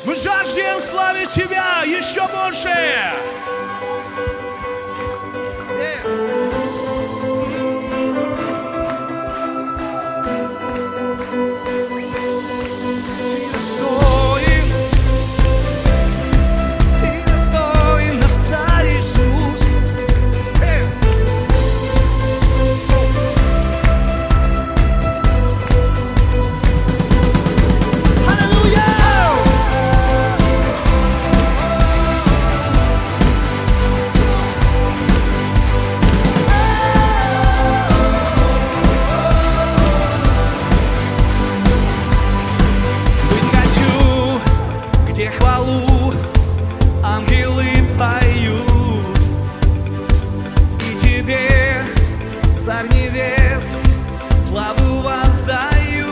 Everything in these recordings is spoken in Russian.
Мы жаждем славить Тебя еще больше. Ты достоин, наш Царь Иисус. Где хвалу ангелы поют, и Тебе, Царь небес, славу воздают.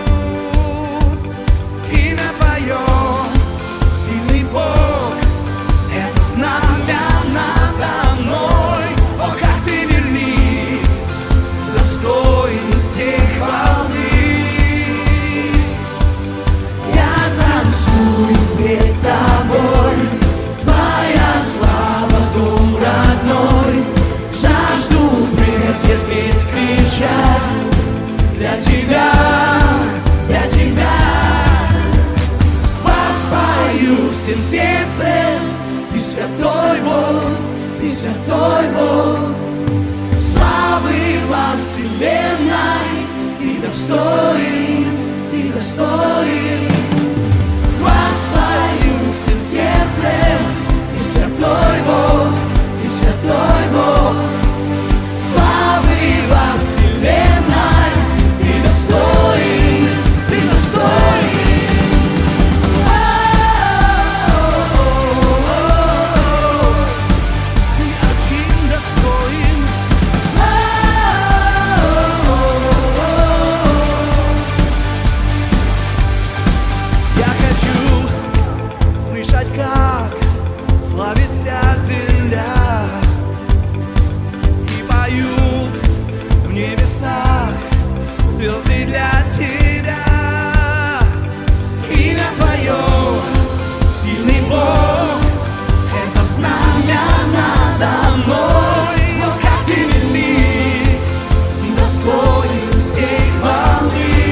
Имя Твое, сильный Бог, это знамя надо мной. О, как Ты велик, достоин всей хвалы. Перед Тобой Твоя слава, дом родной. Жажду прыгать, петь, кричать для Тебя, для Тебя. Воспою всем сердцем, Ты святой Бог, Ты святой Бог. Славы во вселенной, Ты достоин, Ты достоин. Воспою всем сердцем, Ты святой Бог, Ты святой Бог. Славы во вселенной, Ты достоин, Ты достоин. Ты один достоин. Я хочу слышать, как славит вся земля, и поют в небесах звезды для Тебя. Имя Твое, сильный Бог, это знамя надо мной. Но как Ты велик, достоин всей хвалы.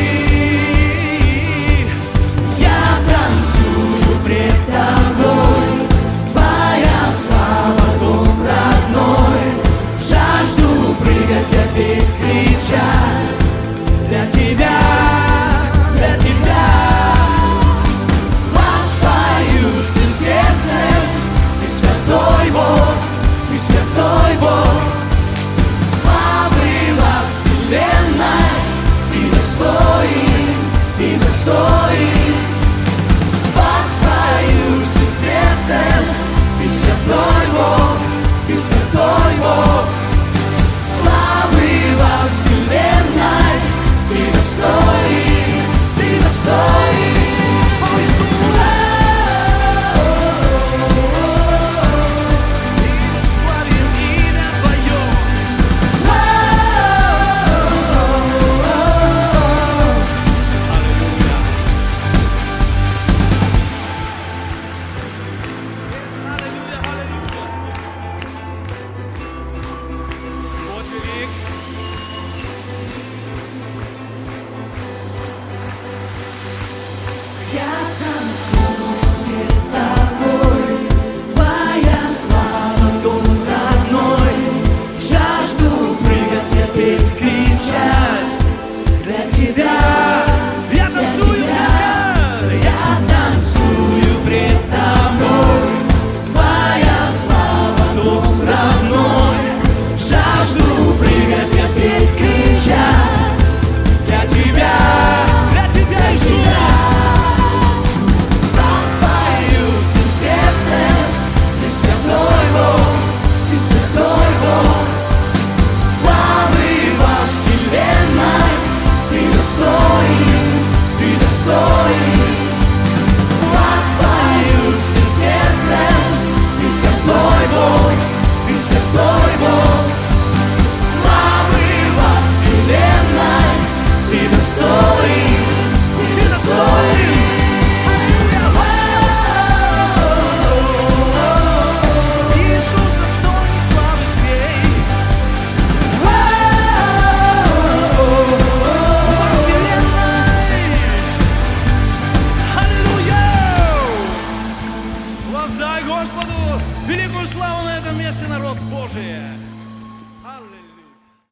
Пред Тобой Твоя слава, дом родной. Жажду прыгать, петь, кричать для Тебя, для Тебя. Воспою всем сердцем, Ты святой Бог, Ты святой Бог. Славы во вселенной, Ты достоин, Ты достоин. Воспою всем сердцем, Ты святой Бог, Ты святой Бог. Славы во вселенной, Ты достоин, Ты достоин. Славим имя Твое. Воздай Господу великую славу на этом месте, народ Божий.